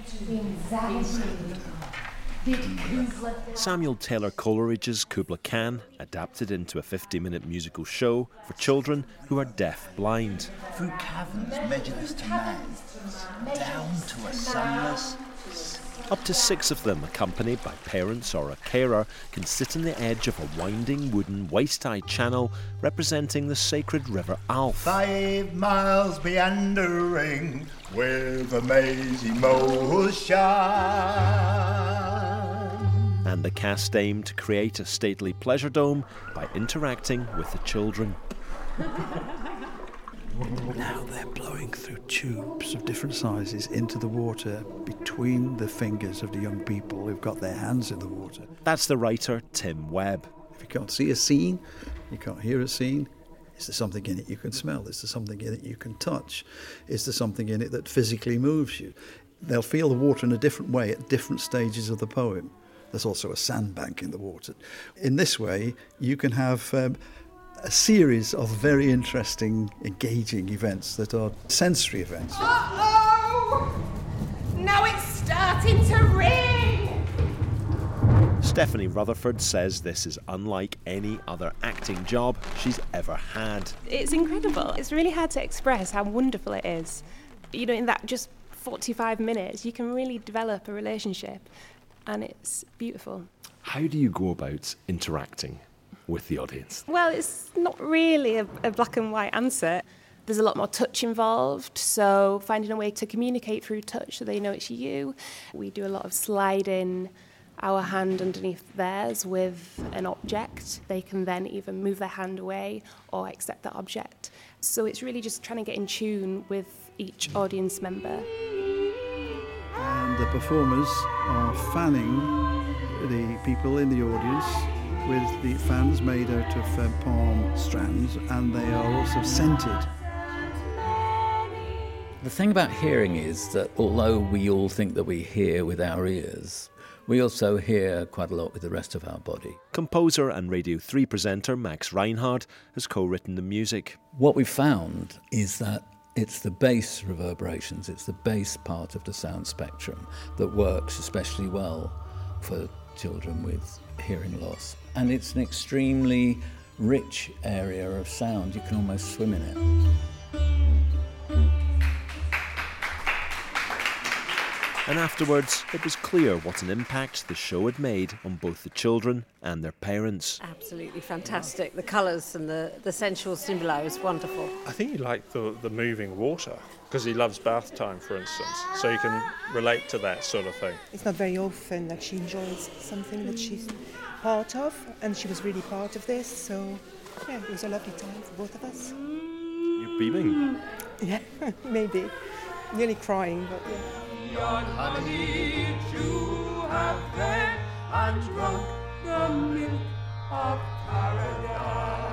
Samuel Taylor Coleridge's Kubla Khan, adapted into a 50-minute musical show for children who are deaf-blind. Through caverns measureless to man, down to a sunless... Up to 6 of them, accompanied by parents or a carer, can sit on the edge of a winding wooden waist-high channel representing the sacred river Alf. 5 miles meandering with a mazy motion. And the cast aim to create a stately pleasure dome by interacting with the children. Now they're blowing through tubes of different sizes into the water between the fingers of the young people who've got their hands in the water. That's the writer Tim Webb. If you can't see a scene, you can't hear a scene, is there something in it you can smell? Is there something in it you can touch? Is there something in it that physically moves you? They'll feel the water in a different way at different stages of the poem. There's also a sandbank in the water. In this way, you can have a series of very interesting, engaging events that are sensory events. Uh-oh! Now it's starting to rain! Stephanie Rutherford says this is unlike any other acting job she's ever had. It's incredible. It's really hard to express how wonderful it is. You know, in that just 45 minutes, you can really develop a relationship, and it's beautiful. How do you go about interacting with the audience? Well, it's not really a black and white answer. There's a lot more touch involved, so finding a way to communicate through touch so they know it's you. We do a lot of sliding our hand underneath theirs with an object. They can then either move their hand away or accept that object. So it's really just trying to get in tune with each audience member. And the performers are fanning the people in the audience with the fans made out of palm strands, and they are also scented. The thing about hearing is that although we all think that we hear with our ears, we also hear quite a lot with the rest of our body. Composer and Radio 3 presenter Max Reinhardt has co-written the music. What we've found is that it's the bass reverberations, it's the bass part of the sound spectrum that works especially well for children with hearing loss. And it's an extremely rich area of sound. You can almost swim in it. And afterwards, it was clear what an impact the show had made on both the children and their parents. Absolutely fantastic. The colours and the sensual stimuli was wonderful. I think he liked the moving water, because he loves bath time, for instance, so you can relate to that sort of thing. It's not very often that she enjoys something that she's part of, and she was really part of this, so yeah, it was a lovely time for both of us. You're beaming. Yeah, maybe. Nearly crying, but yeah. Honey, you have fed and drunk the milk of paradise.